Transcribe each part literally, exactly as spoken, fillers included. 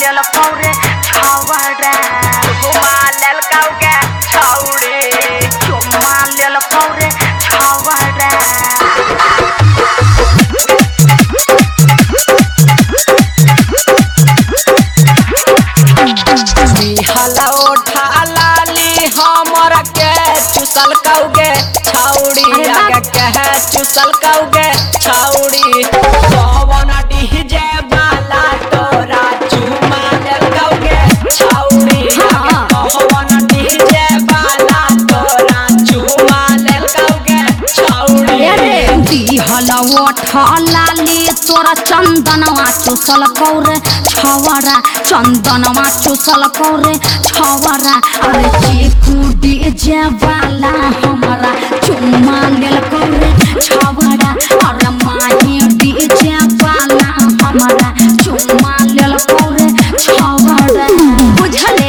लेल कौरे छावड़ा चुमा लेल कौगे छौड़ी चुमा लेल कौरे छावड़ा बिहला उठा लाली हमर के चुसल कौगे छौड़ी आगे के चुसल कौगे छौड़ी पवन डीजे वाला तोरा चुमा लेल कौगे छौड़ी पवन डीजे वाला तोरा चुमा लेल कौगे छौड़ी बिहला उठा लाली तोरा चंदनवा चुसल कौरे छवरा चंदनवा चुसल कौरे छवरा अरे चीकू डीजे वाला हमारा चुम्मा लेल कौरे छवरा अरे माही डीजे वाला हमारा चुम्मा लेल कौरे छवरा बुझले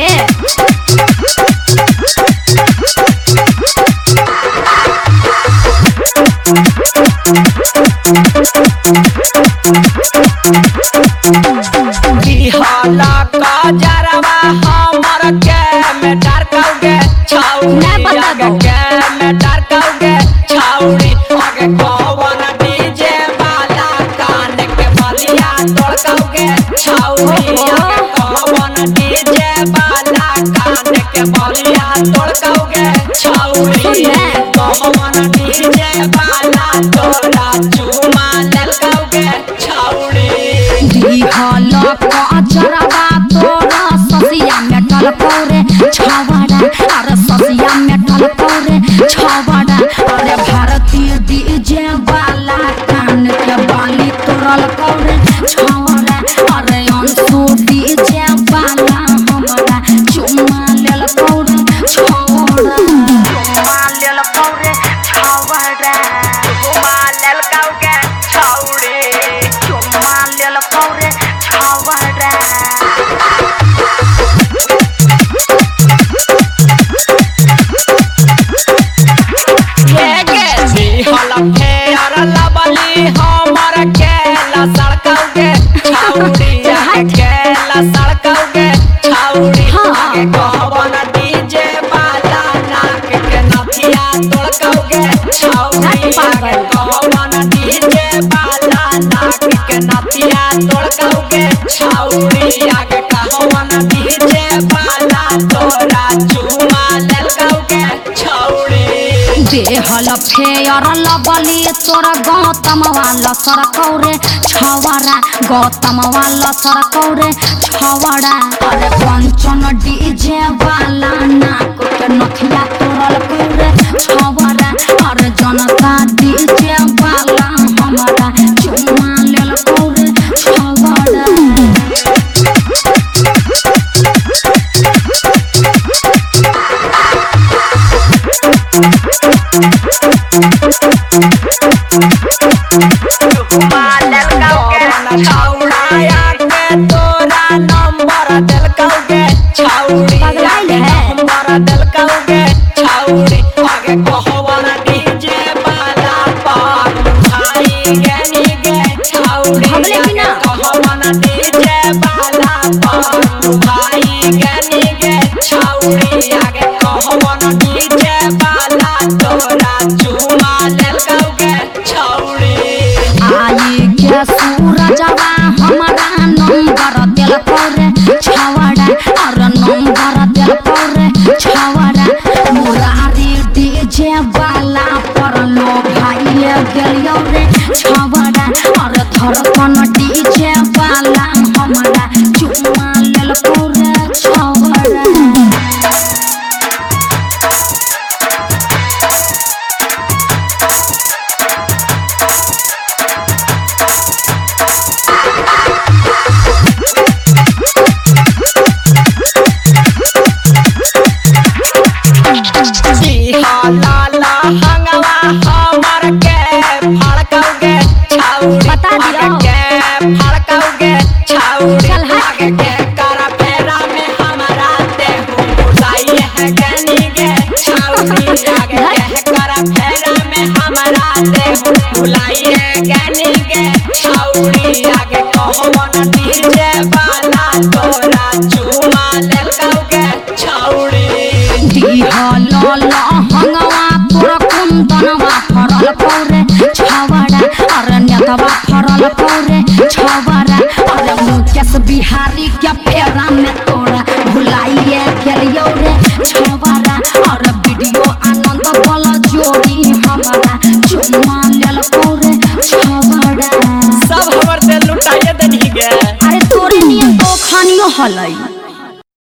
बिहला का जरवा हमर के में डर कौगे छौड़ी आगे के में डर कौगे छौड़ी आगे पवन डीजे वाला कान के बलिया तोड़ कौगे छौड़ी आगे पवन डीजे वाला कान के बलिया तोड़ कौगे छौड़ी पवन डीजे वाला तोरा चुमा लेल कौगे छौड़ी बिहला का जरवा तोरा ससिया में टल कौरे छवड़ा अरे ससिया में टल कौरे छवड़ा अरे भारतीय डीजे वाला कान के बाली तोरल कौरे छवड़ा अरे अंशु डीजे वाला हमारा चुम्मा लेल कौरे छवड़ा चुमा लेल कौरे छावड़ा चुमा लेल कौगे छौड़ी चुमा लेल कौरे छावड़ा बिहला फेर लबली हमर के लसड़ कौगे छौड़ी आगे के लसड़ कौगे छौड़ी आगे पवन डीजे वाला नाक के नथिया तोड़ कौगे छौड़ी आगे पवन डीजे वाला नाक के नथिया तोड़ कौगे छौड़ी आगे पवन डीजे वाला तोरा चुमा लेल कौगे छौड़ी देहल फेयर लबली तोर गौतम वाला सर कौरे छवरा गौतम वाला सर कौरे छवड़ा अरे कंचन डीजे वाला नाक के नथिया तोरल कौरे छवड़ा अरे जनता डीजे वाला हमारा चुम्मा लेल कौरे छवड़ा चुमा लेल कौगे छौड़ा के तोरा नंबर दिल कौगे छौड़ी आगे नंबर दिल कौगे छौड़ी आगे कहवन डीजे वाला पार भाई गनी गे छौड़ी आगे कहवन डीजे वाला पार भाई गनी गे छौड़ी आगे कहवन डीजे वाला तोरा चुमा लेल कौगे छौड़ी आई के सूरजवा हमारा नंबर दिल कौरे छवड़ा और नंबर दिल कौरे छवड़ा मुरारी डीजे वाला पर लो भाई गेलियो रे छवड़ा और धड़कन डीजे वाला हमारा चुम्मा लेल कौरे छवड़ा बिहला हंगवा हमर के फड़कौगे छौड़ी बता दियो। आगे के फड़कौगे छौड़ी चल हट। आगे के कर फेरा में हमारा देहु बुलाई है गनी गे छौड़ी आगे के कर फेरा में हमारा देहु बुलाई है गनी गे छौड़ी आगे कहवन डीजे वाला तोरा के फेरा में तोरा भुलाइए गेलियो रे छवाड़ा और वीडियो आनंद वाला जोड़ी हमारा चुम्मा लेलको रे छवाड़ा सब हमर दिल लुटाइए देनी गे अरे तोरे नियन तो खानियो हलै।